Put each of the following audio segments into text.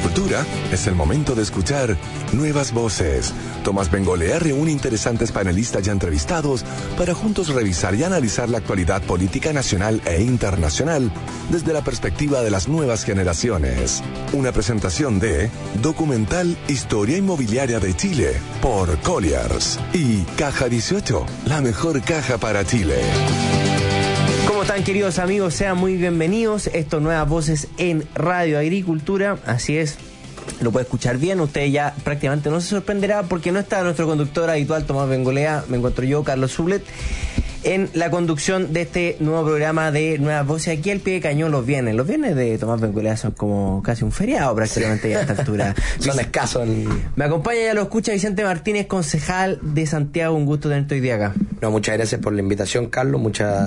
Agricultura, es el momento de escuchar nuevas voces. Tomás Bengolea reúne interesantes panelistas ya entrevistados para juntos revisar y analizar la actualidad política nacional e internacional desde la perspectiva de las nuevas generaciones. Una presentación de Documental Historia Inmobiliaria de Chile por Colliers y Caja 18, la mejor caja para Chile. ¿Cómo están, queridos amigos? Sean muy bienvenidos. Esto, Nuevas Voces en Radio Agricultura. Así es, lo puede escuchar bien. Usted ya prácticamente no se sorprenderá porque no está nuestro conductor habitual, Tomás Bengolea. Me encuentro yo, Carlos Sublet, en la conducción de este nuevo programa de Nuevas Voces. Aquí al pie de cañón los viernes. Los viernes de Tomás Bengolea son como casi un feriado prácticamente ya a esta altura. Son escasos. Me acompaña, ya lo escucha, Vicente Martínez, concejal de Santiago. Un gusto tenerte hoy día acá. No, muchas gracias por la invitación, Carlos.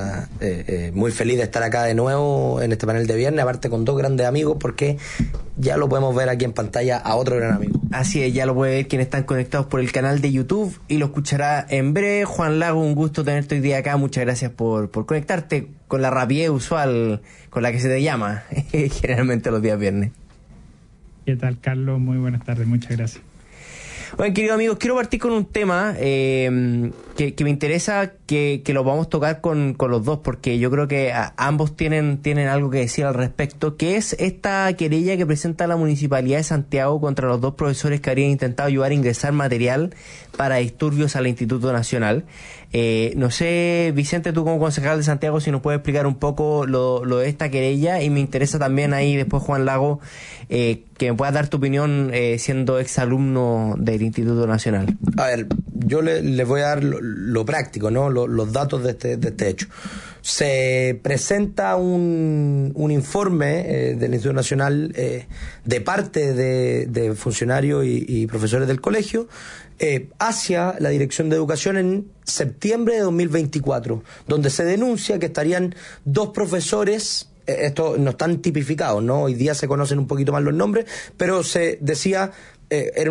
Muy feliz de estar acá de nuevo en este panel de viernes, aparte con dos grandes amigos, porque ya lo podemos ver aquí en pantalla a otro gran amigo. Así es, ya lo puede ver quienes están conectados por el canal de YouTube y lo escuchará en breve. Juan Lago, un gusto tenerte hoy día acá. Muchas gracias por conectarte con la rapidez usual con la que se te llama generalmente los días viernes. ¿Qué tal, Carlos? Muy buenas tardes, muchas gracias. Bueno, queridos amigos, quiero partir con un tema que me interesa que lo vamos a tocar con los dos, porque yo creo que ambos tienen algo que decir al respecto, que es esta querella que presenta la Municipalidad de Santiago contra los dos profesores que habrían intentado ayudar a ingresar material para disturbios al Instituto Nacional. No sé, Vicente, tú como concejal de Santiago, si nos puedes explicar un poco lo de esta querella, y me interesa también ahí después, Juan Lago, que me puedas dar tu opinión siendo exalumno del Instituto Nacional. A ver, yo les voy a dar lo práctico, ¿no? Los datos de este hecho. Se presenta un informe del Instituto Nacional de parte de funcionarios y profesores del colegio hacia la Dirección de Educación en septiembre de 2024, donde se denuncia que estarían dos profesores. Esto no están tipificados, ¿no? Hoy día se conocen un poquito más los nombres, pero se decía, era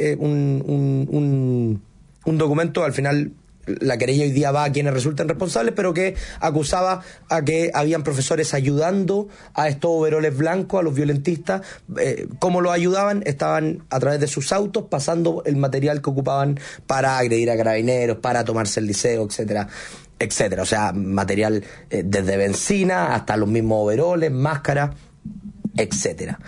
un documento, al final la querella hoy día va a quienes resultan responsables, pero que acusaba a que habían profesores ayudando a estos overoles blancos, a los violentistas. ¿Cómo los ayudaban? Estaban a través de sus autos pasando el material que ocupaban para agredir a carabineros, para tomarse el liceo, etcétera, etcétera. O sea, material desde benzina hasta los mismos overoles, máscaras, etcétera.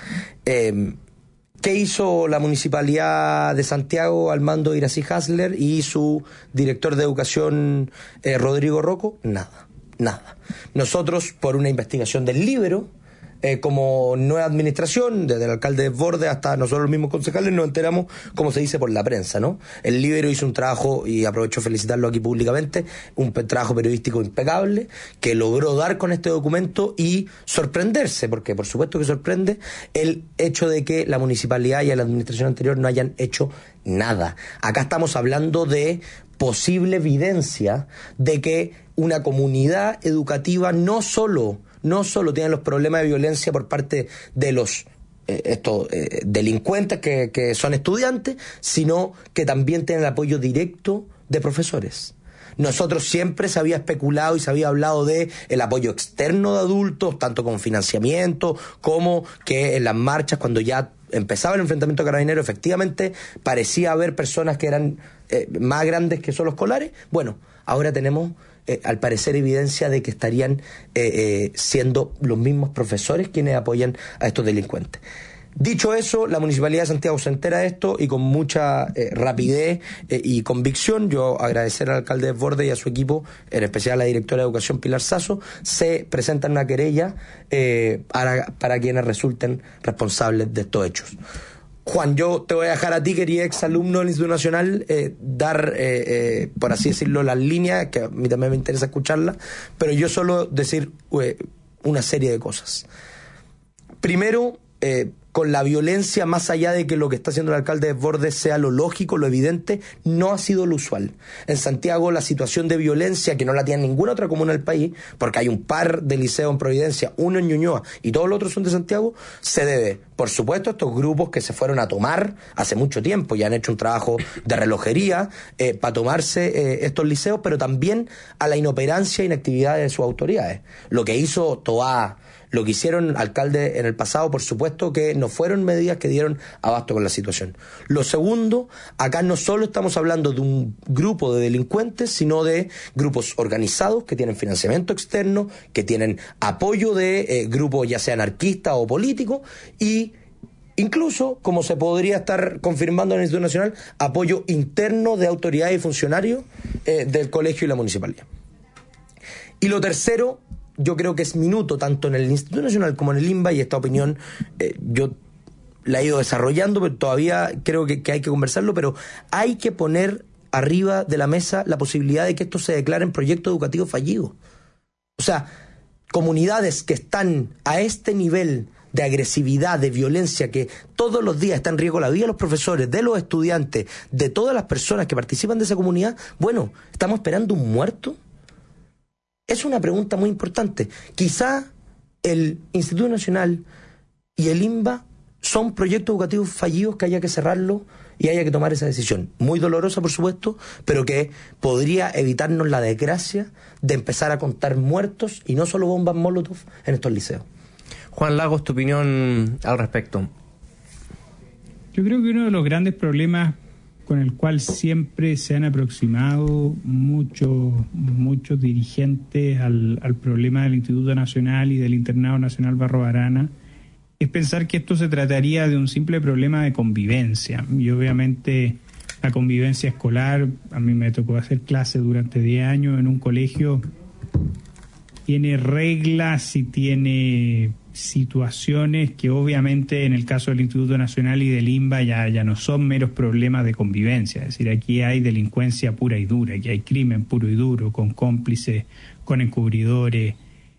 ¿Qué hizo la Municipalidad de Santiago al mando de Iracy Hasler y su director de educación, Rodrigo Rocco? Nada. Nosotros, por una investigación del Líbero, como nueva administración, desde el alcalde Desbordes hasta nosotros los mismos concejales, nos enteramos, como se dice, por la prensa, ¿no? El Líbero hizo un trabajo, y aprovecho a felicitarlo aquí públicamente, un trabajo periodístico impecable, que logró dar con este documento y sorprenderse, porque por supuesto que sorprende el hecho de que la municipalidad y la administración anterior no hayan hecho nada. Acá estamos hablando de posible evidencia de que una comunidad educativa no solo tienen los problemas de violencia por parte de los delincuentes que son estudiantes, sino que también tienen el apoyo directo de profesores. Nosotros siempre se había especulado y se había hablado de el apoyo externo de adultos, tanto con financiamiento como que en las marchas, cuando ya empezaba el enfrentamiento carabineros, efectivamente parecía haber personas que eran más grandes que solo escolares. Bueno, ahora tenemos al parecer evidencia de que estarían siendo los mismos profesores quienes apoyan a estos delincuentes. Dicho eso, la Municipalidad de Santiago se entera de esto y con mucha rapidez y convicción, yo agradecer al alcalde Desbordes y a su equipo, en especial a la directora de Educación Pilar Sasso, se presenta una querella para quienes resulten responsables de estos hechos. Juan, yo te voy a dejar a ti, que eres exalumno del Instituto Nacional, dar, por así decirlo, las líneas, que a mí también me interesa escucharlas, pero yo solo decir una serie de cosas. Primero, con la violencia, más allá de que lo que está haciendo el alcalde Desbordes sea lo lógico, lo evidente, no ha sido lo usual. En Santiago la situación de violencia, que no la tiene ninguna otra comuna del país, porque hay un par de liceos en Providencia, uno en Ñuñoa y todos los otros son de Santiago, se debe, por supuesto, a estos grupos que se fueron a tomar hace mucho tiempo y han hecho un trabajo de relojería para tomarse estos liceos, pero también a la inoperancia e inactividad de sus autoridades. Lo que hizo Toá, Lo que hicieron alcaldes en el pasado, por supuesto que no fueron medidas que dieron abasto con la situación. Lo segundo, acá no solo estamos hablando de un grupo de delincuentes, sino de grupos organizados que tienen financiamiento externo, que tienen apoyo de grupos ya sea anarquistas o políticos, y incluso, como se podría estar confirmando en el Instituto Nacional, apoyo interno de autoridades y funcionarios del colegio y la municipalidad. Y lo tercero, yo creo que es minuto, tanto en el Instituto Nacional como en el INBA, y esta opinión yo la he ido desarrollando, pero todavía creo que hay que conversarlo, pero hay que poner arriba de la mesa la posibilidad de que esto se declare en proyecto educativo fallido. O sea, comunidades que están a este nivel de agresividad, de violencia, que todos los días está en riesgo la vida de los profesores, de los estudiantes, de todas las personas que participan de esa comunidad, bueno, ¿estamos esperando un muerto? Es una pregunta muy importante. Quizá el Instituto Nacional y el INBA son proyectos educativos fallidos que haya que cerrarlo y haya que tomar esa decisión. Muy dolorosa, por supuesto, pero que podría evitarnos la desgracia de empezar a contar muertos y no solo bombas Molotov en estos liceos. Juan Lagos, tu opinión al respecto. Yo creo que uno de los grandes problemas con el cual siempre se han aproximado muchos dirigentes al problema del Instituto Nacional y del Internado Nacional Barros Arana es pensar que esto se trataría de un simple problema de convivencia. Y obviamente la convivencia escolar, a mí me tocó hacer clases durante 10 años en un colegio, tiene reglas y tiene situaciones que obviamente en el caso del Instituto Nacional y del INBA ya no son meros problemas de convivencia. Es decir, aquí hay delincuencia pura y dura, aquí hay crimen puro y duro, con cómplices, con encubridores,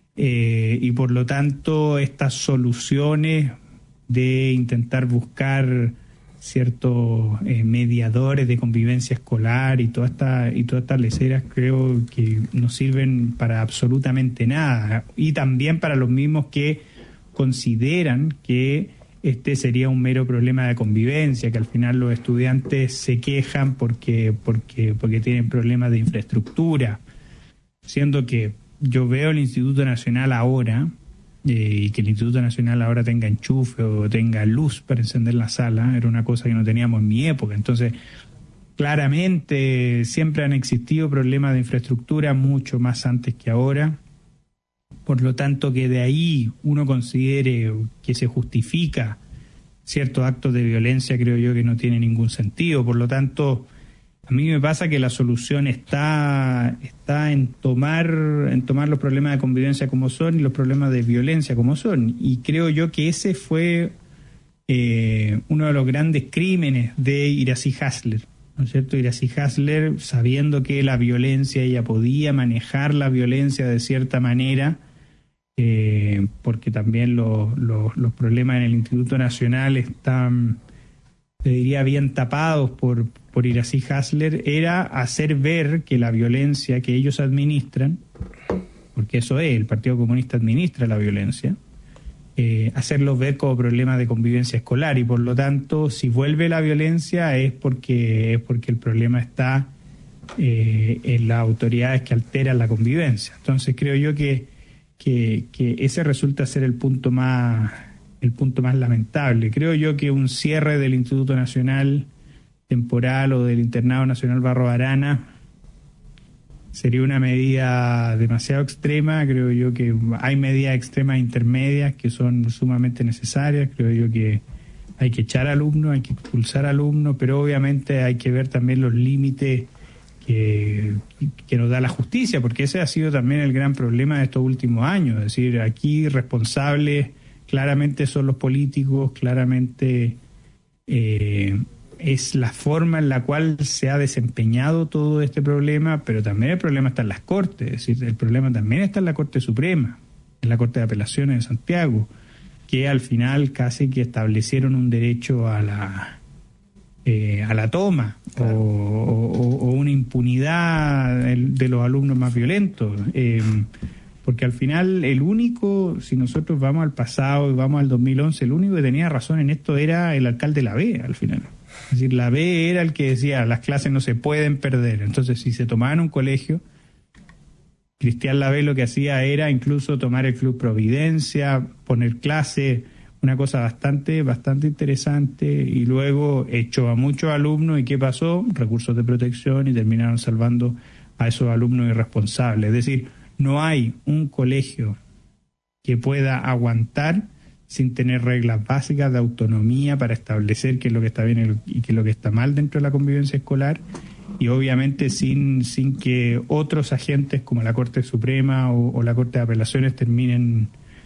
y por lo tanto estas soluciones de intentar buscar ciertos mediadores de convivencia escolar y todas estas leceras creo que no sirven para absolutamente nada, y también para los mismos que consideran que este sería un mero problema de convivencia, que al final los estudiantes se quejan porque tienen problemas de infraestructura, siendo que yo veo el Instituto Nacional ahora, y que el Instituto Nacional ahora tenga enchufe o tenga luz para encender la sala, era una cosa que no teníamos en mi época. Entonces, claramente siempre han existido problemas de infraestructura mucho más antes que ahora. Por lo tanto, que de ahí uno considere que se justifica ciertos actos de violencia, creo yo que no tiene ningún sentido. Por lo tanto, a mí me pasa que la solución está en tomar los problemas de convivencia como son y los problemas de violencia como son. Y creo yo que ese fue uno de los grandes crímenes de Iracy Hasler, ¿no es cierto? Iracy Hasler, sabiendo que la violencia, ella podía manejar la violencia de cierta manera, porque también los problemas en el Instituto Nacional están, te diría, bien tapados por Iracy Hasler, era hacer ver que la violencia que ellos administran, porque eso es, el Partido Comunista administra la violencia, hacerlo ver como problema de convivencia escolar, y por lo tanto, si vuelve la violencia es porque el problema está en las autoridades que alteran la convivencia. Entonces creo yo que ese resulta ser el punto más lamentable. Creo yo que un cierre del Instituto Nacional temporal o del Internado Nacional Barros Arana sería una medida demasiado extrema. Creo yo que hay medidas extremas e intermedias que son sumamente necesarias. Creo yo que hay que echar alumnos, hay que expulsar alumnos, pero obviamente hay que ver también los límites que nos da la justicia, porque ese ha sido también el gran problema de estos últimos años. Es decir, aquí responsables claramente son los políticos, claramente es la forma en la cual se ha desempeñado todo este problema, pero también el problema está en las Cortes. Es decir, el problema también está en la Corte Suprema, en la Corte de Apelaciones de Santiago, que al final casi que establecieron un derecho a la toma, claro, o una impunidad de los alumnos más violentos, porque al final el único, si nosotros vamos al pasado y vamos al 2011, el único que tenía razón en esto era el alcalde de la B al final. Es decir, la B era el que decía las clases no se pueden perder. Entonces, si se tomaban un colegio, Cristian Lavé lo que hacía era incluso tomar el Club Providencia, poner clases, una cosa bastante interesante, y luego echó a muchos alumnos. ¿Y qué pasó? Recursos de protección, y terminaron salvando a esos alumnos irresponsables. Es decir, no hay un colegio que pueda aguantar sin tener reglas básicas de autonomía para establecer qué es lo que está bien y qué es lo que está mal dentro de la convivencia escolar, y obviamente sin que otros agentes como la Corte Suprema o la Corte de Apelaciones terminen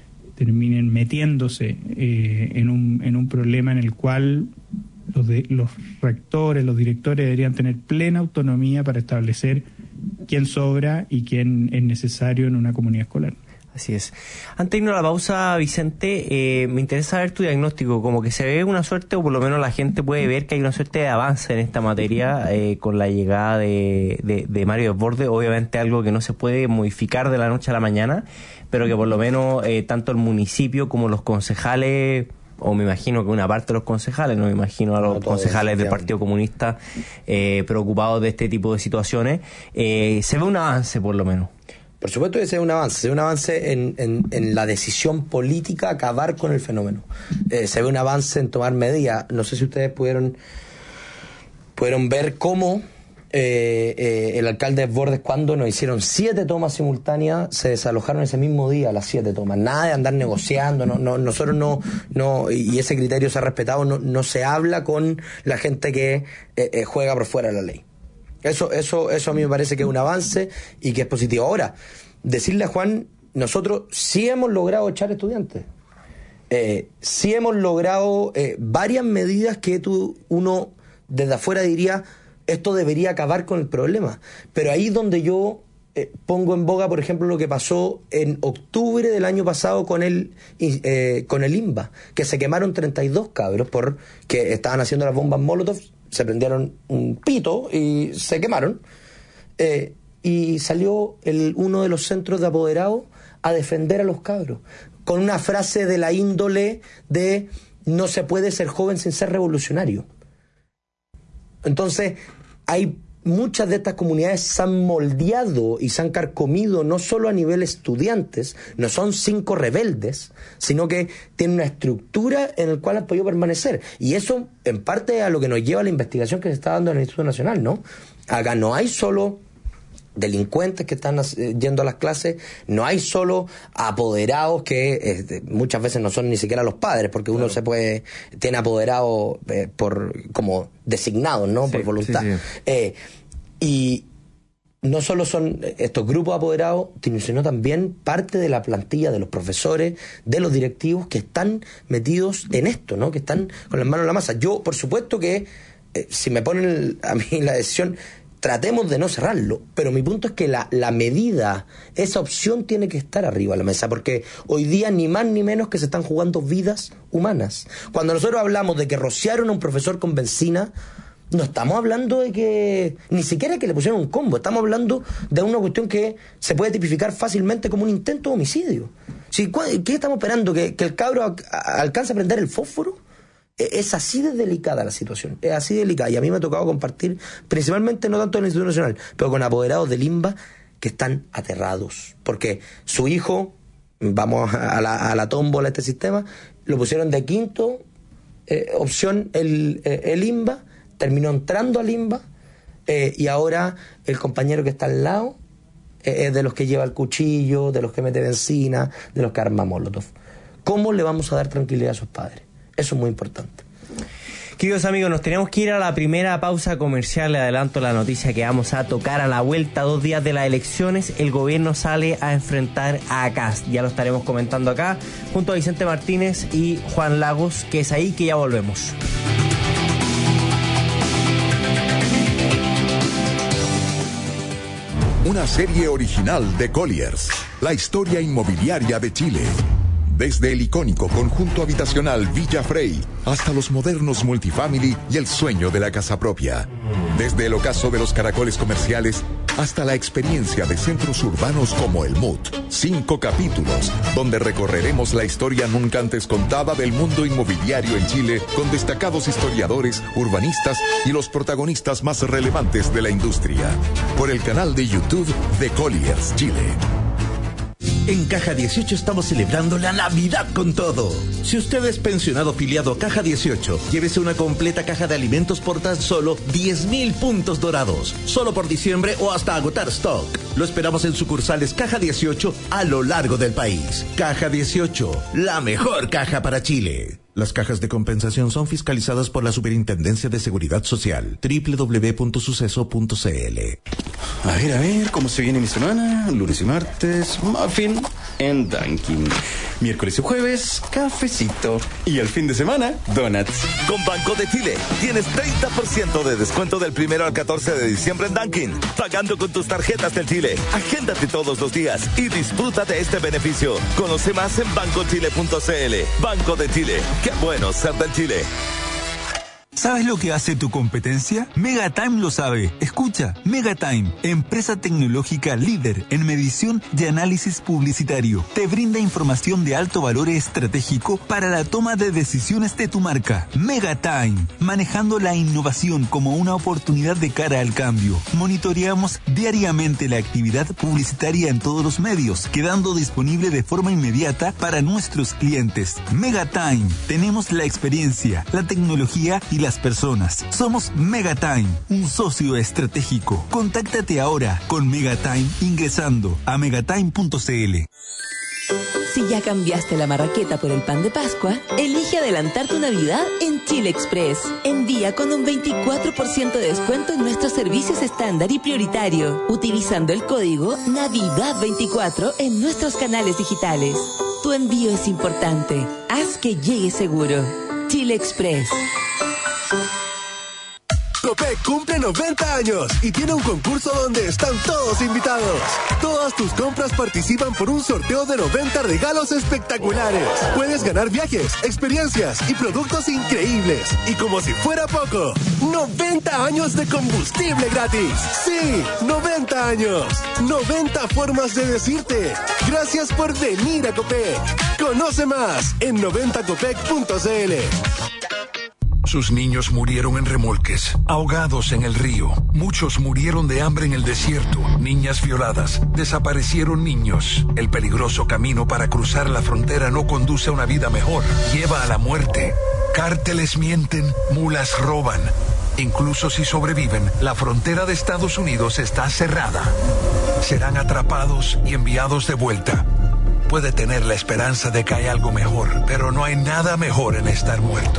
metiéndose en un problema en el cual los rectores, los directores deberían tener plena autonomía para establecer quién sobra y quién es necesario en una comunidad escolar. Así es. Antes de irnos a la pausa, Vicente, me interesa ver tu diagnóstico, como que se ve una suerte, o por lo menos la gente puede ver que hay una suerte de avance en esta materia con la llegada de Mario Desbordes. Obviamente algo que no se puede modificar de la noche a la mañana, pero que por lo menos tanto el municipio como los concejales, o me imagino que una parte de los concejales, no me imagino a los concejales del Partido Comunista preocupados de este tipo de situaciones, se ve un avance por lo menos. Por supuesto que se ve un avance en la decisión política acabar con el fenómeno. Se ve un avance en tomar medidas. No sé si ustedes pudieron ver cómo el alcalde Desbordes, cuando nos hicieron 7 tomas simultáneas, se desalojaron ese mismo día las 7 tomas. Nada de andar negociando, nosotros no, y ese criterio se ha respetado, no se habla con la gente que juega por fuera de la ley. Eso a mí me parece que es un avance y que es positivo. Ahora, decirle a Juan, nosotros sí hemos logrado echar estudiantes. Sí hemos logrado varias medidas que uno desde afuera diría, esto debería acabar con el problema. Pero ahí es donde yo pongo en boga, por ejemplo, lo que pasó en octubre del año pasado con el INBA, que se quemaron 32 cabros porque estaban haciendo las bombas Molotov, se prendieron un pito y se quemaron, y salió uno de los centros de apoderados a defender a los cabros con una frase de la índole de no se puede ser joven sin ser revolucionario. Entonces hay muchas de estas comunidades se han moldeado y se han carcomido no solo a nivel estudiantes, no son 5 rebeldes, sino que tienen una estructura en la cual han podido permanecer. Y eso en parte a lo que nos lleva a la investigación que se está dando en el Instituto Nacional, ¿no? Acá no hay solo delincuentes que están yendo a las clases, no hay solo apoderados que muchas veces no son ni siquiera los padres, porque uno tiene apoderados como designados, ¿no? Por voluntad. Sí. Y no solo son estos grupos de apoderados, sino también parte de la plantilla de los profesores, de los directivos que están metidos en esto, ¿no? Que están con las manos en la masa. Yo, por supuesto que si me ponen a mí la decisión, tratemos de no cerrarlo, pero mi punto es que la medida, esa opción tiene que estar arriba de la mesa, porque hoy día ni más ni menos que se están jugando vidas humanas. Cuando nosotros hablamos de que rociaron a un profesor con benzina, no estamos hablando de que ni siquiera que le pusieron un combo, estamos hablando de una cuestión que se puede tipificar fácilmente como un intento de homicidio. ¿Sí? ¿Qué estamos esperando? ¿Que el cabro alcance a prender el fósforo? Es así de delicada la situación, es así delicada, y a mí me ha tocado compartir, principalmente no tanto en el Instituto Nacional, pero con apoderados del INBA que están aterrados, porque su hijo, vamos a la tómbola de este sistema, lo pusieron de quinto opción el INBA, terminó entrando al INBA, y ahora el compañero que está al lado es de los que lleva el cuchillo, de los que mete benzina, de los que arma molotov. ¿Cómo le vamos a dar tranquilidad a sus padres? Eso es muy importante. Queridos amigos, nos tenemos que ir a la primera pausa comercial. Le adelanto la noticia que vamos a tocar a la vuelta. 2 días de las elecciones, el gobierno sale a enfrentar a Kast. Ya lo estaremos comentando acá, junto a Vicente Martínez y Juan Lagos, que es ahí que ya volvemos. Una serie original de Colliers, la historia inmobiliaria de Chile. Desde el icónico conjunto habitacional Villa Frey hasta los modernos multifamily y el sueño de la casa propia. Desde el ocaso de los caracoles comerciales hasta la experiencia de centros urbanos como el MUT. 5 capítulos, donde recorreremos la historia nunca antes contada del mundo inmobiliario en Chile, con destacados historiadores, urbanistas y los protagonistas más relevantes de la industria. Por el canal de YouTube de Colliers Chile. En Caja 18 estamos celebrando la Navidad con todo. Si usted es pensionado afiliado a Caja 18, llévese una completa caja de alimentos por tan solo 10.000 puntos dorados. Solo por diciembre o hasta agotar stock. Lo esperamos en sucursales Caja 18 a lo largo del país. Caja 18, la mejor caja para Chile. Las cajas de compensación son fiscalizadas por la Superintendencia de Seguridad Social. www.suceso.cl. A ver, ¿cómo se viene mi semana? Lunes y martes, muffin en Dunkin'. Miércoles y jueves, cafecito. Y el fin de semana, donuts. Con Banco de Chile, tienes 30% de descuento del 1 al 14 de diciembre en Dunkin'. Pagando con tus tarjetas del Chile. Agéndate todos los días y disfruta de este beneficio. Conoce más en bancochile.cl. Banco de Chile. ¡Qué bueno ser del Chile! ¿Sabes lo que hace tu competencia? Megatime lo sabe. Escucha, Megatime, empresa tecnológica líder en medición y análisis publicitario. Te brinda información de alto valor estratégico para la toma de decisiones de tu marca. Megatime, manejando la innovación como una oportunidad de cara al cambio. Monitoreamos diariamente la actividad publicitaria en todos los medios, quedando disponible de forma inmediata para nuestros clientes. Megatime, tenemos la experiencia, la tecnología y las personas. Somos Megatime, un socio estratégico. Contáctate ahora con Megatime ingresando a megatime.cl. Si ya cambiaste la marraqueta por el pan de Pascua, elige adelantar tu Navidad en Chile Express. Envía con un 24% de descuento en nuestros servicios estándar y prioritario, utilizando el código NAVIDAD24 en nuestros canales digitales. Tu envío es importante. Haz que llegue seguro. Chile Express. Copec cumple 90 años y tiene un concurso donde están todos invitados. Todas tus compras participan por un sorteo de 90 regalos espectaculares. Puedes ganar viajes, experiencias y productos increíbles. Y como si fuera poco, 90 años de combustible gratis. Sí, 90 años. 90 formas de decirte gracias por venir a Copec. Conoce más en 90copec.cl. Sus niños murieron en remolques, ahogados en el río. Muchos murieron de hambre en el desierto. Niñas violadas. Desaparecieron niños. El peligroso camino para cruzar la frontera no conduce a una vida mejor. Lleva a la muerte. Cárteles mienten, mulas roban. Incluso si sobreviven, la frontera de Estados Unidos está cerrada. Serán atrapados y enviados de vuelta. Puede tener la esperanza de que hay algo mejor, pero no hay nada mejor en estar muerto.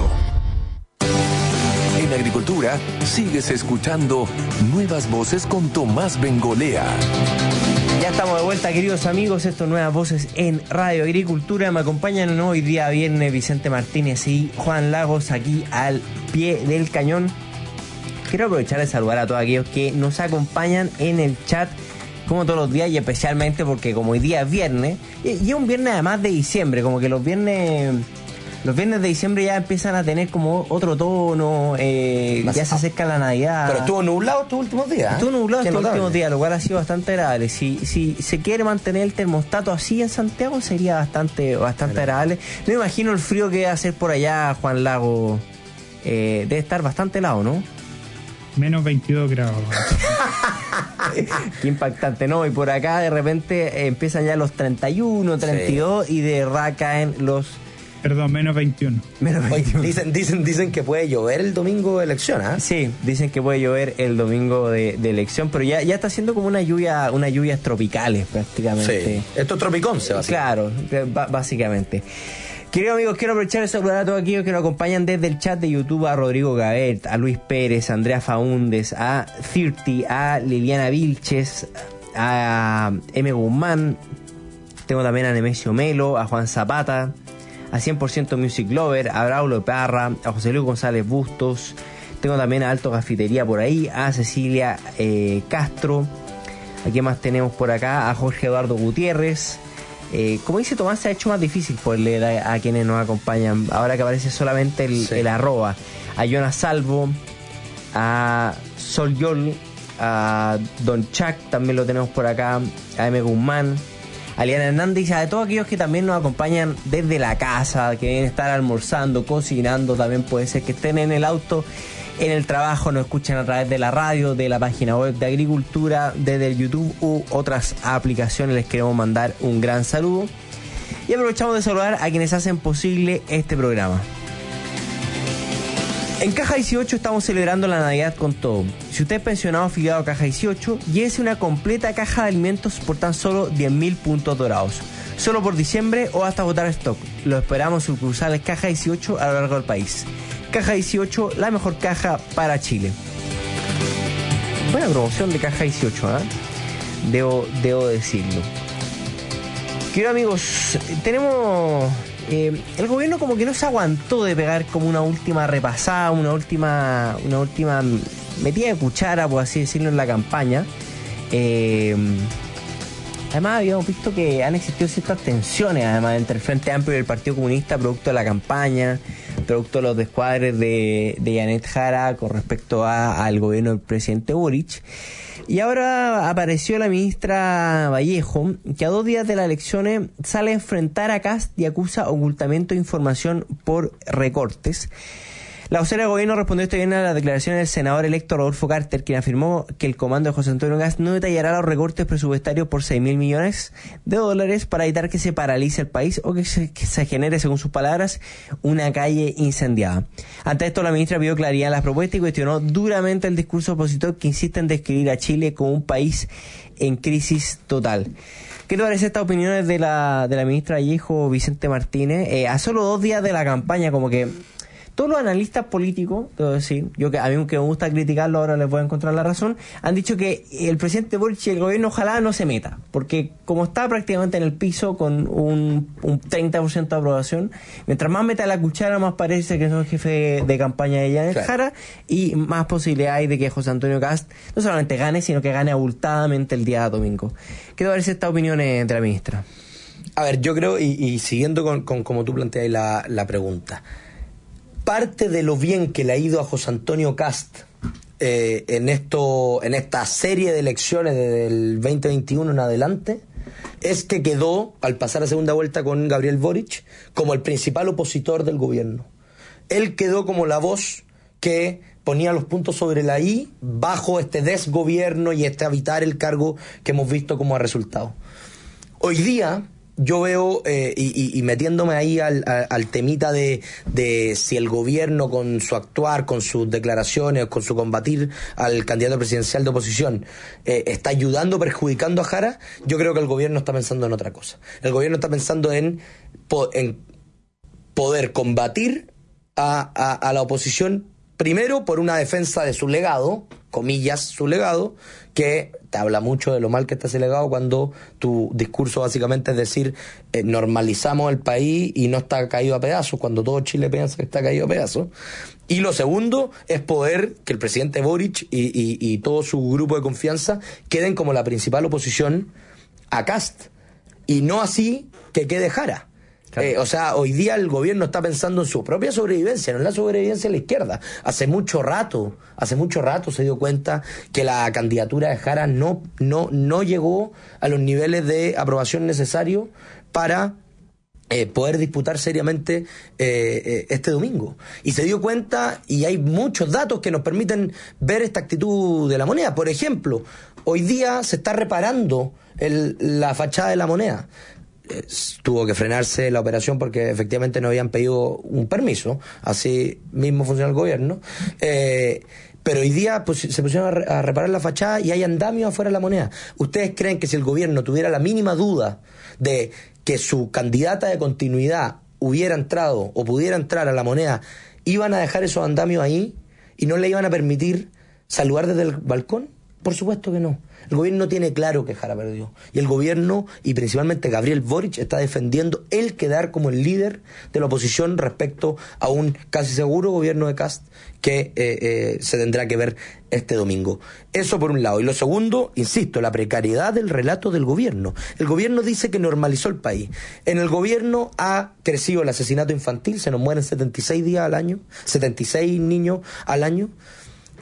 En agricultura, sigues escuchando Nuevas Voces con Tomás Bengolea. Ya estamos de vuelta, queridos amigos. Estas Nuevas Voces en Radio Agricultura. Me acompañan hoy día viernes Vicente Martínez y Juan Lagos aquí al pie del cañón. Quiero aprovechar de saludar a todos aquellos que nos acompañan en el chat como todos los días, y especialmente porque como hoy día es viernes, y es un viernes además de diciembre, como que los viernes de diciembre ya empiezan a tener como otro tono, ya se acerca la Navidad. Pero estuvo nublado estos últimos días. Estuvo nublado estos últimos días, lo cual ha sido bastante agradable. Si se quiere mantener el termostato así en Santiago, sería bastante agradable. No imagino el frío que va a hacer por allá, Juan Lago. Debe estar bastante helado, ¿no? Menos 22 grados. Qué impactante, ¿no? Y por acá de repente empiezan ya los 31, 32 y de verdad caen los... Perdón, menos 21. Menos 21. Oye, dicen que puede llover el domingo de elección, ¿ah? Sí, dicen que puede llover el domingo de elección, pero ya está siendo como unas lluvias tropicales prácticamente. Sí, esto es tropiconce, básicamente. Claro, básicamente. Queridos amigos, quiero aprovechar de saludar a todos aquellos que nos acompañan desde el chat de YouTube, a Rodrigo Gabert, a Luis Pérez, a Andrea Faúndez, a Thirty, a Liliana Vilches, a M. Guzmán, tengo también a Nemesio Melo, a Juan Zapata, a 100% Music Lover, a Braulio Parra, a José Luis González Bustos, tengo también a Alto Cafetería por ahí, a Cecilia Castro, ¿a quién más tenemos por acá? A Jorge Eduardo Gutiérrez. Como dice Tomás, se ha hecho más difícil por leer a quienes nos acompañan, ahora que aparece solamente el arroba. A Jonas Salvo, a Sol Yol, a Don Chuck, también lo tenemos por acá, a M. Guzmán, a Liana Hernández y a todos aquellos que también nos acompañan desde la casa, que deben estar almorzando, cocinando, también puede ser que estén en el auto, en el trabajo, nos escuchan a través de la radio, de la página web de Agricultura, desde el YouTube u otras aplicaciones. Les queremos mandar un gran saludo y aprovechamos de saludar a quienes hacen posible este programa. En Caja 18 estamos celebrando la Navidad con todo. Si usted es pensionado afiliado a Caja 18, llévese una completa caja de alimentos por tan solo 10.000 puntos dorados. Solo por diciembre o hasta agotar stock. Lo esperamos en sucursales Caja 18 a lo largo del país. Caja 18, la mejor caja para Chile. Buena promoción de Caja 18, ¿eh? Debo decirlo. Queridos amigos, tenemos... el gobierno como que no se aguantó de pegar como una última repasada, una última metida de cuchara, por así decirlo, en la campaña. Además habíamos visto que han existido ciertas tensiones, además, entre el Frente Amplio y el Partido Comunista, producto de la campaña, producto de los descuadres de Janet Jara con respecto al gobierno del presidente Boric. Y ahora apareció la ministra Vallejo, que a 2 días de las elecciones sale a enfrentar a Kast y acusa ocultamiento de información por recortes. La vocera del gobierno respondió este viernes a las declaraciones del senador electo Rodolfo Carter, quien afirmó que el comando de José Antonio Kast no detallará los recortes presupuestarios por $6.000 millones para evitar que se paralice el país o que se genere, según sus palabras, una calle incendiada. Ante esto, la ministra pidió claridad en las propuestas y cuestionó duramente el discurso opositor que insiste en describir a Chile como un país en crisis total. ¿Qué te parece estas opiniones de la ministra Vallejo, Vicente Martínez? A solo 2 días de la campaña, como que todos los analistas políticos, debo decir, a mí que me gusta criticarlo, ahora les voy a encontrar la razón, han dicho que el presidente Boric y el gobierno ojalá no se meta, porque como está prácticamente en el piso con un 30% de aprobación, mientras más meta la cuchara, más parece que son el jefe de campaña de Janet Jara, y más posibilidad hay de que José Antonio Kast no solamente gane, sino que gane abultadamente el día domingo. ¿Qué te parece estas opiniones de la ministra? A ver, yo creo, y siguiendo con como tú planteas la pregunta, parte de lo bien que le ha ido a José Antonio Kast en esta serie de elecciones desde el 2021 en adelante es que quedó, al pasar a segunda vuelta con Gabriel Boric, como el principal opositor del gobierno. Él quedó como la voz que ponía los puntos sobre la I bajo este desgobierno y habitar el cargo que hemos visto como resultado. Hoy día yo veo, y metiéndome ahí al temita de si el gobierno con su actuar, con sus declaraciones, con su combatir al candidato presidencial de oposición, está ayudando o perjudicando a Jara, yo creo que el gobierno está pensando en otra cosa. El gobierno está pensando en poder combatir a la oposición, primero por una defensa de su legado, comillas, su legado, que te habla mucho de lo mal que está ese legado cuando tu discurso básicamente es decir, normalizamos el país y no está caído a pedazos, cuando todo Chile piensa que está caído a pedazos. Y lo segundo es poder que el presidente Boric y todo su grupo de confianza queden como la principal oposición a Kast, y no así que quede Jara. Claro. O sea, hoy día el gobierno está pensando en su propia sobrevivencia, no en la sobrevivencia de la izquierda. Hace mucho rato se dio cuenta que la candidatura de Jara no llegó a los niveles de aprobación necesarios para poder disputar seriamente este domingo. Y se dio cuenta, y hay muchos datos que nos permiten ver esta actitud de la moneda. Por ejemplo, hoy día se está reparando la fachada de la moneda. Tuvo que frenarse la operación porque efectivamente no habían pedido un permiso, así mismo funciona el gobierno, pero hoy día pues, se pusieron a reparar la fachada y hay andamios afuera de la moneda. ¿Ustedes creen que si el gobierno tuviera la mínima duda de que su candidata de continuidad hubiera entrado o pudiera entrar a la moneda, iban a dejar esos andamios ahí y no le iban a permitir saludar desde el balcón? Por supuesto que no. El gobierno tiene claro que Jara perdió. Y el gobierno, y principalmente Gabriel Boric, está defendiendo el quedar como el líder de la oposición respecto a un casi seguro gobierno de Kast que se tendrá que ver este domingo. Eso por un lado. Y lo segundo, insisto, la precariedad del relato del gobierno. El gobierno dice que normalizó el país. En el gobierno ha crecido el asesinato infantil, se nos mueren 76 días al año, 76 niños al año.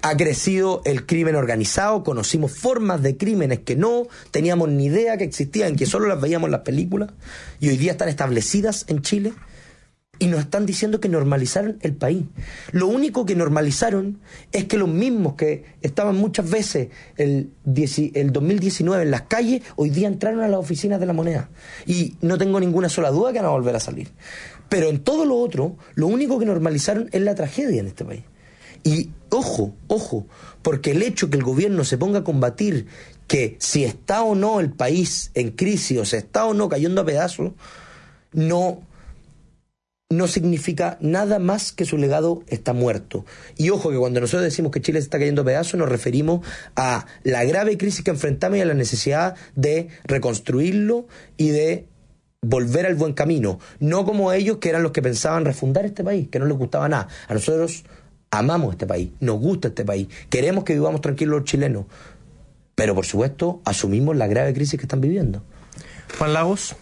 Ha crecido el crimen organizado, conocimos formas de crímenes que no teníamos ni idea que existían, que solo las veíamos en las películas, y hoy día están establecidas en Chile, y nos están diciendo que normalizaron el país. Lo único que normalizaron es que los mismos que estaban muchas veces el 2019 en las calles, hoy día entraron a las oficinas de la moneda. Y no tengo ninguna sola duda que van a volver a salir. Pero en todo lo otro, lo único que normalizaron es la tragedia en este país. Y ojo, porque el hecho que el gobierno se ponga a combatir que si está o no el país en crisis o se está o no cayendo a pedazos, no significa nada más que su legado está muerto. Y ojo que cuando nosotros decimos que Chile se está cayendo a pedazos, nos referimos a la grave crisis que enfrentamos y a la necesidad de reconstruirlo y de volver al buen camino. No como ellos, que eran los que pensaban refundar este país, que no les gustaba nada. A nosotros amamos este país, nos gusta este país, queremos que vivamos tranquilos los chilenos, pero por supuesto asumimos la grave crisis que están viviendo. Juan Lagos.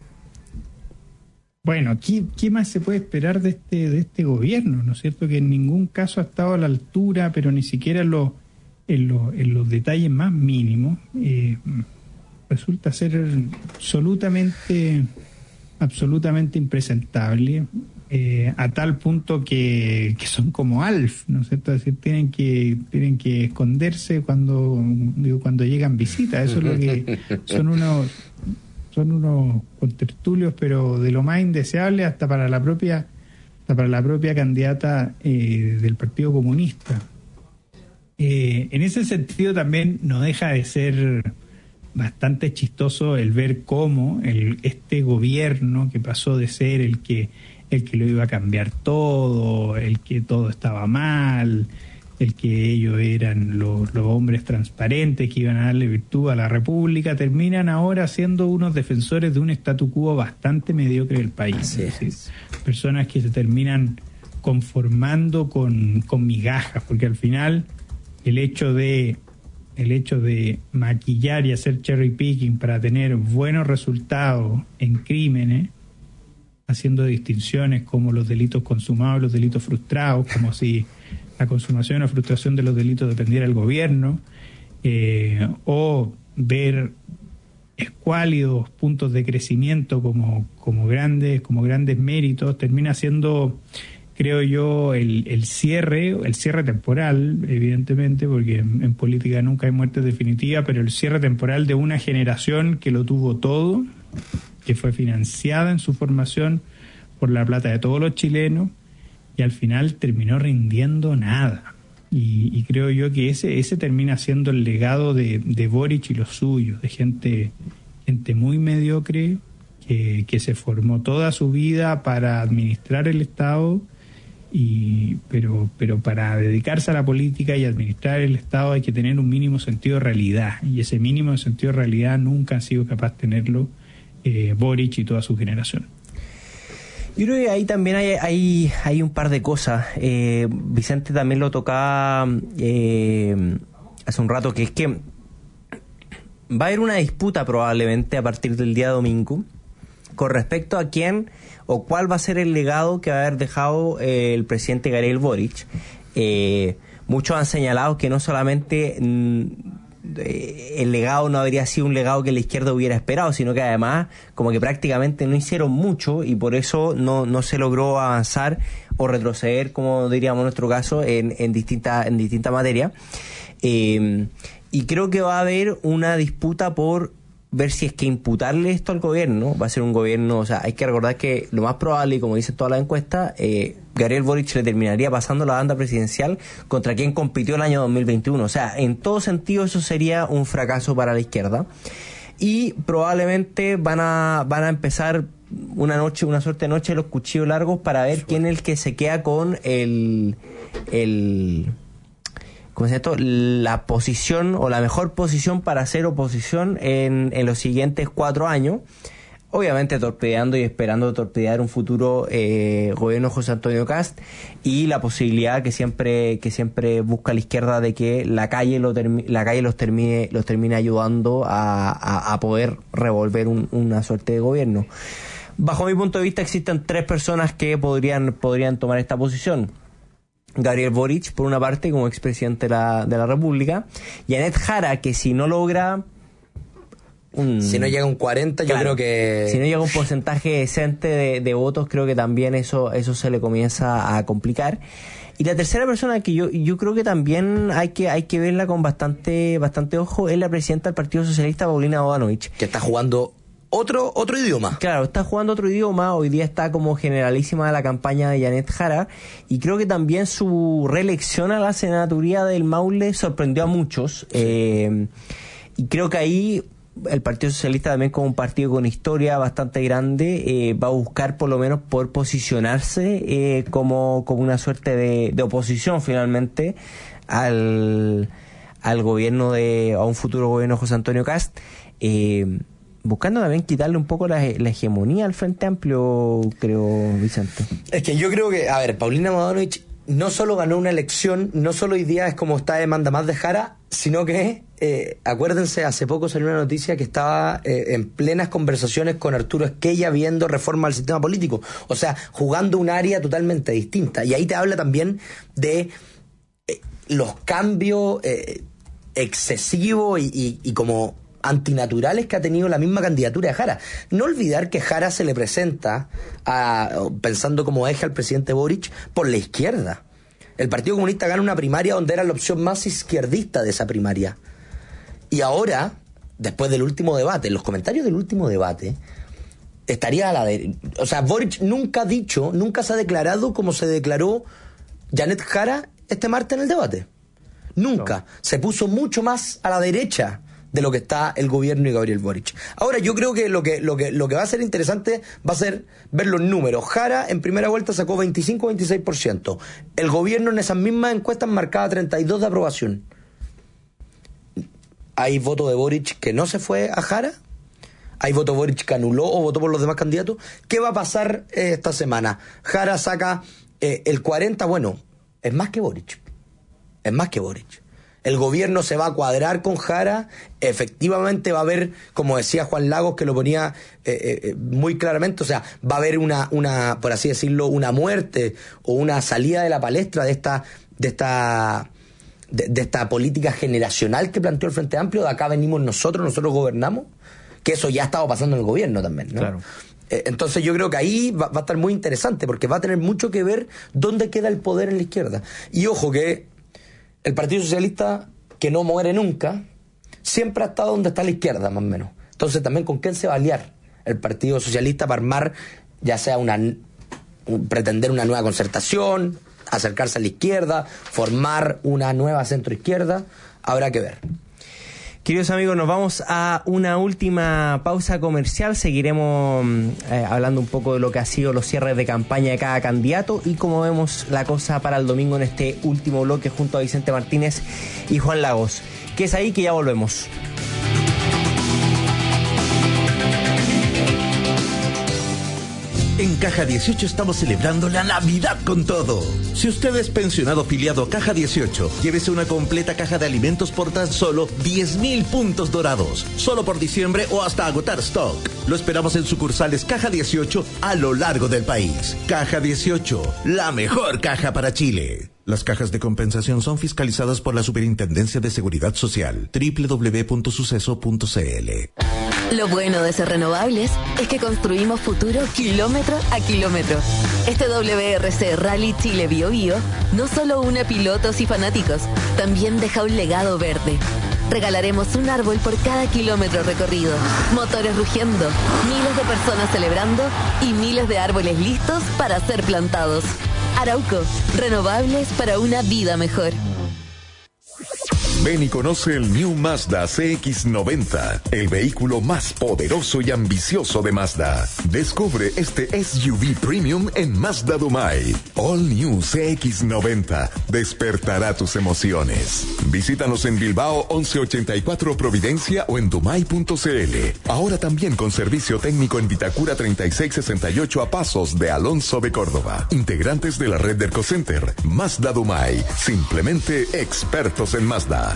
Bueno, ¿qué más se puede esperar de este gobierno? ¿No es cierto? Que en ningún caso ha estado a la altura, pero ni siquiera en los detalles más mínimos. Resulta ser absolutamente impresentable, a tal punto que son como Alf, ¿no es cierto? Es decir, tienen que esconderse cuando llegan visitas. Eso es lo que son unos contertulios, pero de lo más indeseable hasta para la propia candidata del Partido Comunista. En ese sentido también no deja de ser bastante chistoso el ver cómo este gobierno, que pasó de ser el que lo iba a cambiar todo, el que todo estaba mal, el que ellos eran los hombres transparentes que iban a darle virtud a la República, terminan ahora siendo unos defensores de un statu quo bastante mediocre del país. Es decir, personas que se terminan conformando con migajas, porque al final el hecho de maquillar y hacer cherry picking para tener buenos resultados en crímenes, haciendo distinciones como los delitos consumados, los delitos frustrados, como si la consumación o frustración de los delitos dependiera del gobierno, o ver escuálidos puntos de crecimiento como grandes méritos, termina siendo, creo yo, el cierre temporal, evidentemente, porque en política nunca hay muerte definitiva, pero el cierre temporal de una generación que lo tuvo todo, que fue financiada en su formación por la plata de todos los chilenos, y al final terminó rindiendo nada. Y creo yo que ese termina siendo el legado de Boric y los suyos, de gente muy mediocre, que se formó toda su vida para administrar el Estado, pero para dedicarse a la política y administrar el Estado hay que tener un mínimo sentido de realidad, y ese mínimo sentido de realidad nunca han sido capaz de tenerlo Boric y toda su generación. Yo creo que ahí también hay un par de cosas. Vicente también lo tocaba hace un rato, que es que va a haber una disputa probablemente a partir del día domingo con respecto a quién o cuál va a ser el legado que va a haber dejado el presidente Gabriel Boric. Muchos han señalado que no solamente el legado no habría sido un legado que la izquierda hubiera esperado, sino que además como que prácticamente no hicieron mucho y por eso no se logró avanzar o retroceder, como diríamos en nuestro caso, en distinta materia. Y creo que va a haber una disputa por ver si es que imputarle esto al gobierno. Va a ser un gobierno, o sea, hay que recordar que lo más probable, y como dicen todas las encuestas, Gabriel Boric le terminaría pasando la banda presidencial contra quien compitió el año 2021. O sea, en todo sentido eso sería un fracaso para la izquierda. Y probablemente van a empezar una suerte de noche de los cuchillos largos para ver quién es el que se queda con ¿cómo se llama esto? La posición o la mejor posición para hacer oposición en los siguientes 4 años. Obviamente torpedeando y esperando torpedear un futuro gobierno José Antonio Kast, y la posibilidad que siempre busca la izquierda de que la calle los termine ayudando a poder revolver una suerte de gobierno. Bajo mi punto de vista existen 3 personas que podrían tomar esta posición. Gabriel Boric, por una parte, como expresidente de la República, Janet Jara, que si no logra si no llega a un 40, claro, yo creo que... Si no llega a un porcentaje decente de votos, creo que también eso se le comienza a complicar. Y la tercera persona que yo creo que también hay que verla con bastante ojo es la presidenta del Partido Socialista, Paulina Bodanovich. Que está jugando otro idioma. Claro, está jugando otro idioma. Hoy día está como generalísima de la campaña de Janet Jara. Y creo que también su reelección a la senaturía del Maule sorprendió a muchos. Sí. Y creo que ahí el Partido Socialista, también como un partido con historia bastante grande, va a buscar por lo menos poder posicionarse como una suerte de oposición finalmente al gobierno a un futuro gobierno de José Antonio Kast, buscando también quitarle un poco la hegemonía al Frente Amplio, creo, Vicente. Es que yo creo que, a ver, Paulina Bodanovich no solo ganó una elección, no solo hoy día es como está de manda más de Jara, sino que, acuérdense, hace poco salió una noticia que estaba en plenas conversaciones con Arturo Esquella viendo reforma al sistema político. O sea, jugando un área totalmente distinta. Y ahí te habla también de los cambios excesivos y como antinaturales que ha tenido la misma candidatura de Jara. No olvidar que Jara se le presenta pensando como eje al presidente Boric por la izquierda. El Partido Comunista gana una primaria donde era la opción más izquierdista de esa primaria. Y ahora, después del último debate, en los comentarios del último debate, estaría a la derecha. O sea, Boric nunca se ha declarado como se declaró Janet Jara este martes en el debate. Nunca. No. Se puso mucho más a la derecha de lo que está el gobierno y Gabriel Boric. Ahora, yo creo que lo que va a ser interesante va a ser ver los números. Jara en primera vuelta sacó 25-26%. El gobierno en esas mismas encuestas marcaba 32% de aprobación. Hay voto de Boric que no se fue a Jara. Hay voto de Boric que anuló o votó por los demás candidatos. ¿Qué va a pasar esta semana? Jara saca el 40%. Bueno, es más que Boric. Es más que Boric. El gobierno se va a cuadrar con Jara, efectivamente va a haber, como decía Juan Lagos, que lo ponía muy claramente, o sea, va a haber una, por así decirlo, una muerte o una salida de la palestra de esta política generacional que planteó el Frente Amplio. De acá venimos nosotros gobernamos, que eso ya ha estado pasando en el gobierno también, ¿no? Claro. Entonces yo creo que ahí va a estar muy interesante, porque va a tener mucho que ver dónde queda el poder en la izquierda. Y ojo que el Partido Socialista, que no muere nunca, siempre ha estado donde está la izquierda, más o menos. Entonces también con quién se va a aliar el Partido Socialista para armar, ya sea pretender una nueva concertación, acercarse a la izquierda, formar una nueva centroizquierda, habrá que ver. Queridos amigos, nos vamos a una última pausa comercial. Seguiremos hablando un poco de lo que ha sido los cierres de campaña de cada candidato y cómo vemos la cosa para el domingo en este último bloque junto a Vicente Martínez y Juan Lagos. Que es ahí que ya volvemos. En Caja 18 estamos celebrando la Navidad con todo. Si usted es pensionado afiliado a Caja 18, llévese una completa caja de alimentos por tan solo 10.000 puntos dorados. Solo por diciembre o hasta agotar stock. Lo esperamos en sucursales Caja 18 a lo largo del país. Caja 18, la mejor caja para Chile. Las cajas de compensación son fiscalizadas por la Superintendencia de Seguridad Social. www.suceso.cl. Lo bueno de ser renovables es que construimos futuro kilómetro a kilómetro. Este WRC Rally Chile Bio Bio no solo une pilotos y fanáticos, también deja un legado verde. Regalaremos un árbol por cada kilómetro recorrido, motores rugiendo, miles de personas celebrando y miles de árboles listos para ser plantados. Arauco, renovables para una vida mejor. Ven y conoce el New Mazda CX-90, el vehículo más poderoso y ambicioso de Mazda. Descubre este SUV Premium en Mazda Dumai. All New CX-90 despertará tus emociones. Visítanos en Bilbao 1184 Providencia o en dumai.cl. Ahora también con servicio técnico en Vitacura 3668 a pasos de Alonso de Córdoba. Integrantes de la red del Ecocenter. Mazda Dumai, simplemente expertos en Mazda.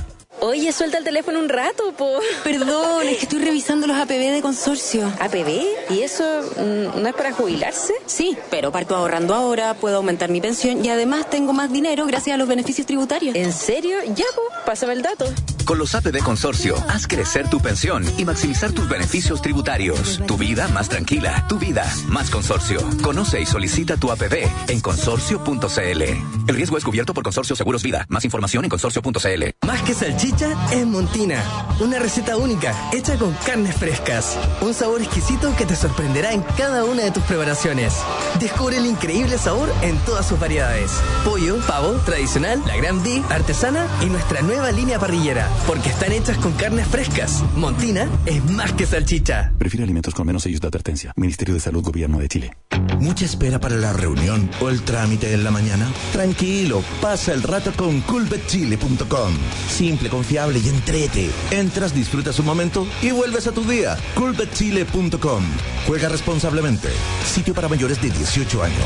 Oye, suelta el teléfono un rato, po. Perdón, es que estoy revisando los APB de consorcio. ¿APB? ¿Y eso no es para jubilarse? Sí, pero parto ahorrando ahora, puedo aumentar mi pensión y además tengo más dinero gracias a los beneficios tributarios. ¿En serio? Ya, po, pásame el dato. Con los APB Consorcio, haz crecer tu pensión y maximizar tus beneficios tributarios. Tu vida más tranquila, tu vida más consorcio. Conoce y solicita tu APB en consorcio.cl. El riesgo es cubierto por Consorcio Seguros Vida. Más información en consorcio.cl. Más que salchicha es Montina, una receta única hecha con carnes frescas, un sabor exquisito que te sorprenderá en cada una de tus preparaciones. Descubre el increíble sabor en todas sus variedades: pollo, pavo, tradicional, la Gran B, artesana y nuestra nueva línea parrillera, porque están hechas con carnes frescas. Montina es más que salchicha. Prefiere alimentos con menos sellos de advertencia. Ministerio de Salud, Gobierno de Chile. ¿Mucha espera para la reunión o el trámite en la mañana? Tranquilo, pasa el rato con coolbetchile.com. Simple, confiable y entrete. Entras, disfrutas un momento y vuelves a tu día. coolbetchile.com. Juega responsablemente. Sitio para mayores de 18 años.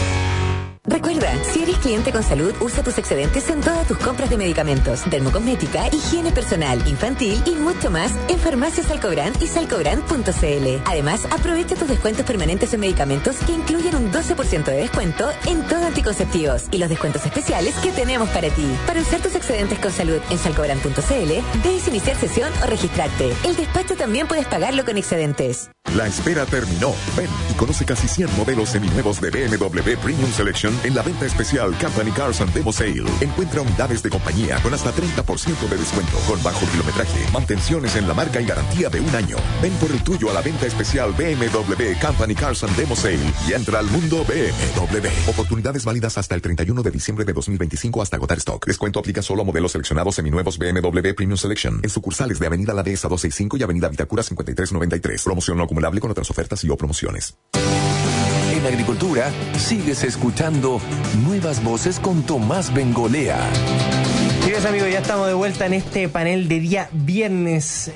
Recuerda, si eres cliente con salud, usa tus excedentes en todas tus compras de medicamentos, dermocosmética, higiene personal, infantil y mucho más en Farmacias Salcobrand y salcobrand.cl. Además, aprovecha tus descuentos permanentes en medicamentos que incluyen un 12% de descuento en todo anticonceptivos y los descuentos especiales que tenemos para ti. Para usar tus excedentes con salud en salcobrand.cl, debes iniciar sesión o registrarte. El despacho también puedes pagarlo con excedentes. La espera terminó. Ven y conoce casi 100 modelos seminuevos de BMW Premium Selection en la venta especial Company Cars and Demo Sale. Encuentra unidades de compañía con hasta 30% de descuento, con bajo kilometraje, mantenciones en la marca y garantía de 1 año. Ven por el tuyo a la venta especial BMW Company Cars and Demo Sale y entra al mundo BMW. Oportunidades válidas hasta el 31 de diciembre de 2025 hasta agotar stock. Descuento aplica solo a modelos seleccionados seminuevos BMW Premium Selection en sucursales de Avenida La Dehesa 265 y Avenida Vitacura 5393. Promoción no acumulable con otras ofertas y o promociones. En agricultura, sigues escuchando Nuevas Voces con Tomás Bengolea. Queridos amigos, ya estamos de vuelta en este panel de día viernes,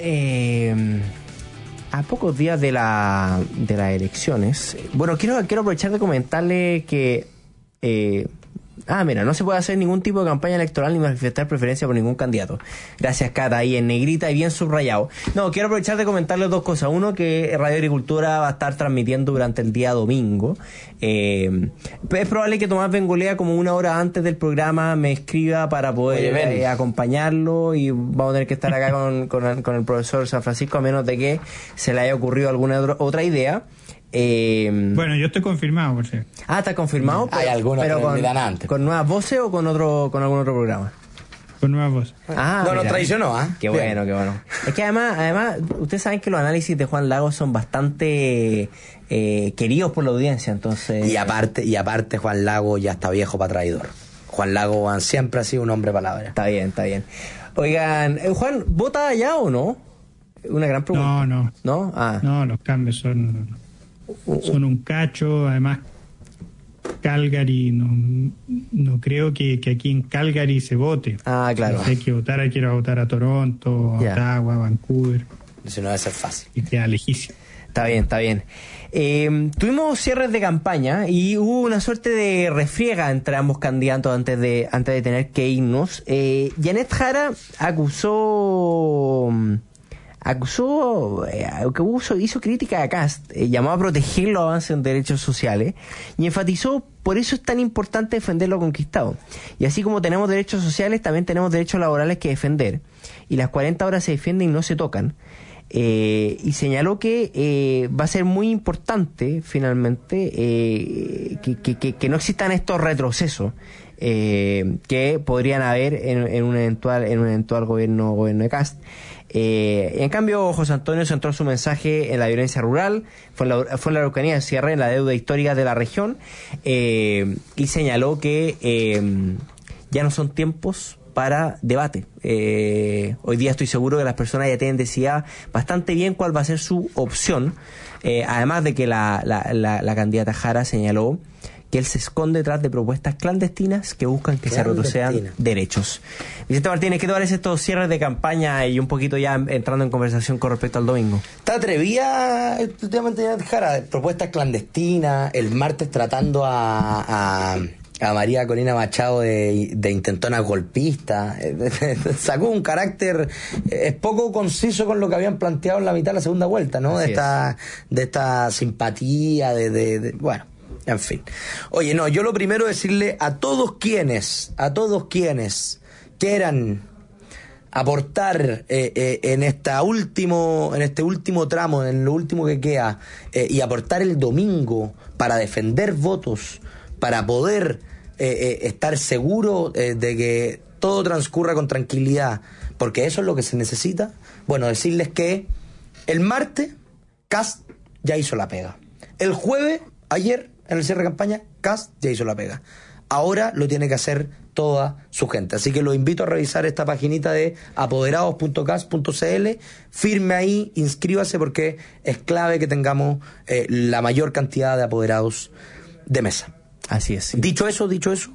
a pocos días de las elecciones. Bueno, quiero aprovechar de comentarle que mira, no se puede hacer ningún tipo de campaña electoral ni manifestar preferencia por ningún candidato. Gracias, Cata, ahí en negrita y bien subrayado. No, quiero aprovechar de comentarles dos cosas. Uno, que Radio Agricultura va a estar transmitiendo durante el día domingo. Es probable que Tomás Bengolea, como 1 hora antes del programa, me escriba para poder acompañarlo, y vamos a tener que estar acá con el profesor San Francisco, a menos de que se le haya ocurrido alguna otra idea. Bueno, yo estoy confirmado, por cierto. ¿Está confirmado? Hay algunos que me dan antes. ¿Con Nuevas Voces o con algún otro programa? Con Nuevas Voces. No nos traicionó, ¿ah? Qué bueno, qué bueno. Es que además, ustedes saben que los análisis de Juan Lagos son bastante queridos por la audiencia, entonces... Y aparte Juan Lagos ya está viejo para traidor. Juan Lagos siempre ha sido un hombre palabra. Está bien. Oigan, Juan, ¿vota allá o no? Una gran pregunta. No. ¿No? No, los cambios son un cacho. Además, Calgary, no creo que aquí en Calgary se vote. Claro. Si hay que votar, hay que ir a votar a Toronto, Ottawa, Vancouver. Eso no debe ser fácil. Y queda lejísimo. Está bien. Tuvimos cierres de campaña y hubo una suerte de refriega entre ambos candidatos antes de tener que irnos. Janet Jara hizo crítica a Kast, llamó a proteger los avances en derechos sociales y enfatizó: por eso es tan importante defender lo conquistado. Y así como tenemos derechos sociales, también tenemos derechos laborales que defender. Y las 40 horas se defienden y no se tocan. Y señaló que va a ser muy importante, finalmente, que no existan estos retrocesos que podrían haber en un eventual gobierno de Kast. En cambio, José Antonio centró su mensaje en la violencia rural, fue en la Araucanía de cierre, en la deuda histórica de la región, y señaló que ya no son tiempos para debate. Hoy día estoy seguro que las personas ya tienen decidida bastante bien cuál va a ser su opción, además de que la candidata Jara señaló que él se esconde detrás de propuestas clandestinas que buscan que se retrocedan derechos. Vicente Martínez, ¿qué te parece estos cierres de campaña y un poquito ya entrando en conversación con respecto al domingo? Está atrevida últimamente Jara, propuestas clandestinas, el martes tratando a a María Corina Machado de intentona golpista. Sacó un carácter es poco conciso con lo que habían planteado en la mitad de la segunda vuelta, ¿no? De esta simpatía, bueno, en fin. Oye, no, yo lo primero decirle a todos quienes quieran aportar en este último tramo, en lo último que queda, y aportar el domingo para defender votos, para poder estar seguro de que todo transcurra con tranquilidad, porque eso es lo que se necesita. Bueno, decirles que el martes Kast ya hizo la pega. El jueves, ayer, en el cierre de campaña, Kast ya hizo la pega. Ahora lo tiene que hacer toda su gente. Así que los invito a revisar esta paginita de apoderados.cas.cl. Firme ahí, inscríbase, porque es clave que tengamos la mayor cantidad de apoderados de mesa. Así es. Sí. Dicho eso,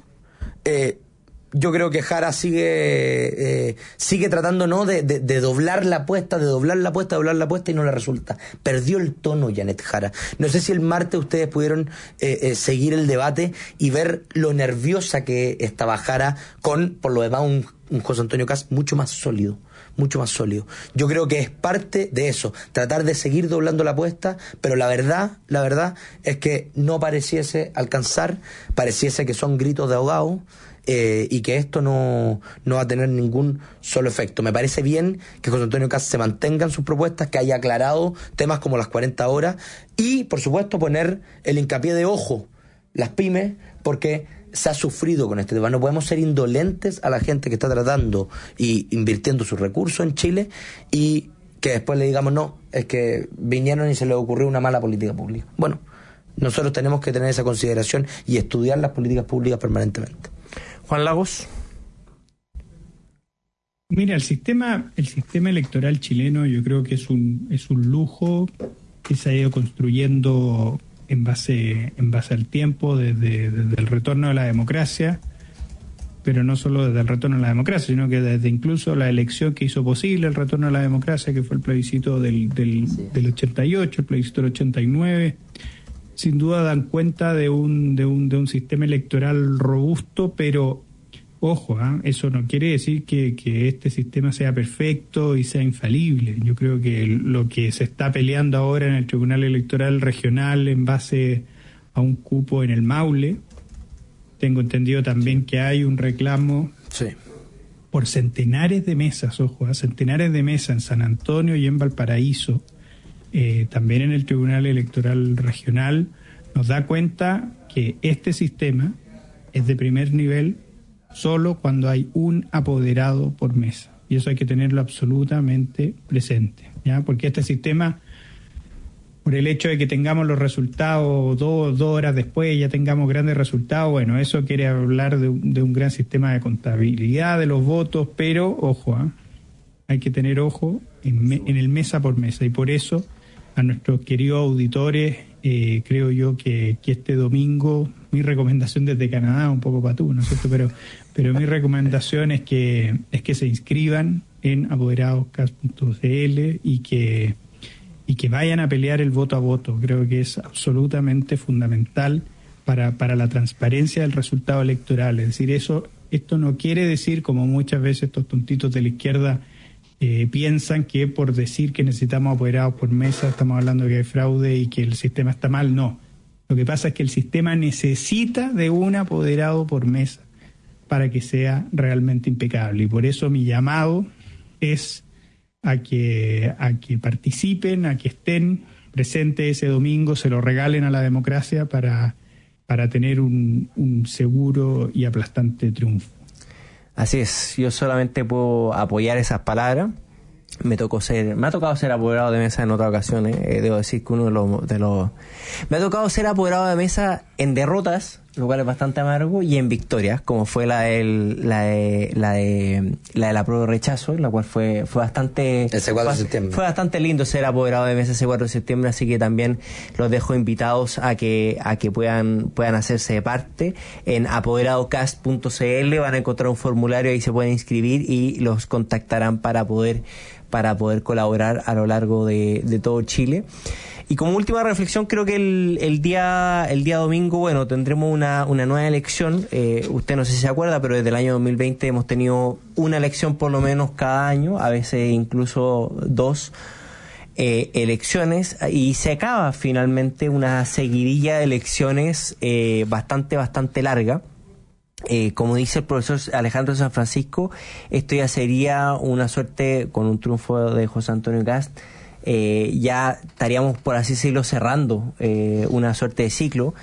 yo creo que Jara sigue tratando, ¿no?, de doblar la apuesta, y no le resulta. Perdió el tono Janet Jara. No sé si el martes ustedes pudieron seguir el debate y ver lo nerviosa que estaba Jara con, por lo demás, un José Antonio Kast mucho más sólido. Yo creo que es parte de eso, tratar de seguir doblando la apuesta, pero la verdad es que no pareciese alcanzar, pareciese que son gritos de ahogado. Y que esto no va a tener ningún solo efecto. Me parece bien que José Antonio Kast se mantenga en sus propuestas, que haya aclarado temas como las 40 horas y, por supuesto, poner el hincapié de ojo, las pymes, porque se ha sufrido con este tema. No podemos ser indolentes a la gente que está tratando y invirtiendo sus recursos en Chile y que después le digamos, no, es que vinieron y se les ocurrió una mala política pública. Bueno, nosotros tenemos que tener esa consideración y estudiar las políticas públicas permanentemente. Juan Lagos. Mira, el sistema electoral chileno yo creo que es un lujo que se ha ido construyendo en base al tiempo, desde el retorno de la democracia, pero no solo desde el retorno de la democracia, sino que desde incluso la elección que hizo posible el retorno de la democracia, que fue el plebiscito del 88, el plebiscito del 89. Sin duda dan cuenta de un sistema electoral robusto, pero ojo, eso no quiere decir que este sistema sea perfecto y sea infalible. Yo creo que lo que se está peleando ahora en el Tribunal Electoral Regional en base a un cupo en el Maule, tengo entendido también que hay un reclamo por centenares de mesas, centenares de mesas en San Antonio y en Valparaíso. También en el Tribunal Electoral Regional, nos da cuenta que este sistema es de primer nivel solo cuando hay un apoderado por mesa. Y eso hay que tenerlo absolutamente presente, ¿ya? Porque este sistema, por el hecho de que tengamos los resultados dos horas después, ya tengamos grandes resultados, bueno, eso quiere hablar de un gran sistema de contabilidad de los votos, pero ojo, hay que tener ojo en el mesa por mesa. Y por eso, a nuestros queridos auditores, creo yo que este domingo, mi recomendación desde Canadá, un poco patú, ¿no es cierto? Pero mi recomendación es que se inscriban en apoderados.cas.cl y que vayan a pelear el voto a voto. Creo que es absolutamente fundamental para la transparencia del resultado electoral. Es decir, esto no quiere decir, como muchas veces estos tontitos de la izquierda piensan, que por decir que necesitamos apoderados por mesa estamos hablando de que hay fraude y que el sistema está mal. No. Lo que pasa es que el sistema necesita de un apoderado por mesa para que sea realmente impecable. Y por eso mi llamado es a que participen, a que estén presentes ese domingo, se lo regalen a la democracia para tener un seguro y aplastante triunfo. Así es, yo solamente puedo apoyar esas palabras. Me ha tocado ser apoderado de mesa en otras ocasiones. Debo decir que me ha tocado ser apoderado de mesa en derrotas, lo cual es bastante amargo, y en victorias, como fue la de la prueba de rechazo, la cual fue bastante... Ese 4 de septiembre. Fue bastante lindo ser apoderado de mesa ese 4 de septiembre, así que también los dejo invitados a que puedan hacerse de parte. En apoderadocast.cl van a encontrar un formulario, ahí se pueden inscribir y los contactarán para poder colaborar a lo largo de todo Chile. Y como última reflexión, creo que el día domingo, bueno, tendremos una nueva elección. Usted no sé si se acuerda, pero desde el año 2020 hemos tenido una elección por lo menos cada año, a veces incluso 2 elecciones, y se acaba finalmente una seguidilla de elecciones bastante larga. Como dice el profesor Alejandro San Francisco, esto ya sería una suerte, con un triunfo de José Antonio Kast, ya estaríamos, por así decirlo, cerrando una suerte de ciclo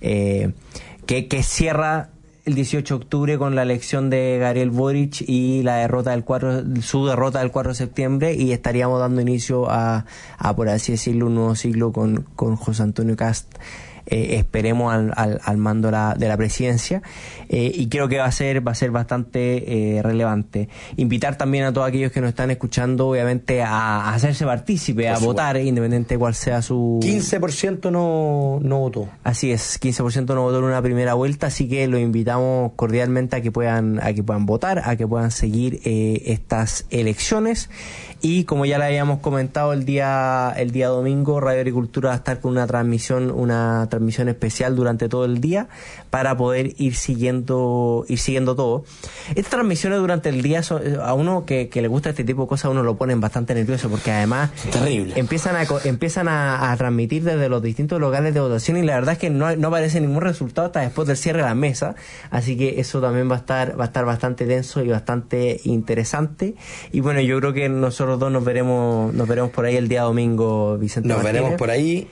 que cierra el 18 de octubre con la elección de Gabriel Boric y su derrota del 4 de septiembre, y estaríamos dando inicio a por así decirlo, un nuevo ciclo con José Antonio Kast, esperemos al mando de la presidencia, y creo que va a ser bastante relevante. Invitar también a todos aquellos que nos están escuchando, obviamente, a hacerse partícipe, a votar, independiente de cuál sea su... 15% no votó. Así es, 15% no votó en una primera vuelta, así que los invitamos cordialmente a que puedan votar, a que puedan seguir estas elecciones. Y como ya le habíamos comentado, el día domingo Radio Agricultura va a estar con una transmisión especial durante todo el día para poder ir siguiendo todo. Estas transmisiones durante el día a uno que le gusta este tipo de cosas, a uno lo ponen bastante nervioso, porque además terrible. empiezan a transmitir desde los distintos locales de votación, y la verdad es que no aparece ningún resultado hasta después del cierre de la mesa, así que eso también va a estar bastante denso y bastante interesante. Y bueno, yo creo que nosotros dos nos veremos por ahí el día domingo, Vicente Martínez. Veremos por ahí,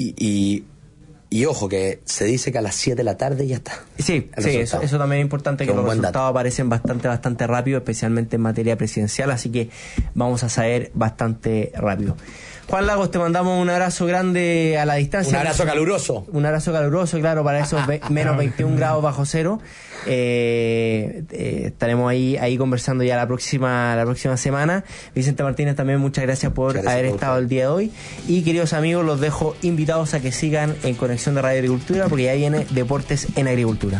y ojo, que se dice que a las 7 de la tarde ya está. Sí, eso también es importante, que los resultados aparecen bastante rápido, especialmente en materia presidencial, así que vamos a saber bastante rápido. Juan Lagos, te mandamos un abrazo grande a la distancia. Un abrazo caluroso. Un abrazo caluroso, claro, para esos menos 21 grados bajo cero. Estaremos ahí conversando ya la próxima semana. Vicente Martínez, también muchas gracias por haber estado el día de hoy. Y queridos amigos, los dejo invitados a que sigan en Conexión de Radio Agricultura, porque ya viene Deportes en Agricultura.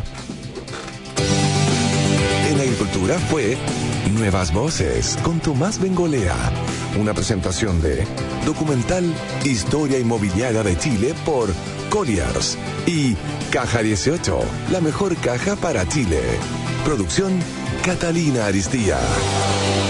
En Agricultura fue Nuevas Voces con Tomás Bengolea. Una presentación de documental Historia Inmobiliaria de Chile por Colliers y Caja 18, la mejor caja para Chile. Producción Catalina Aristía.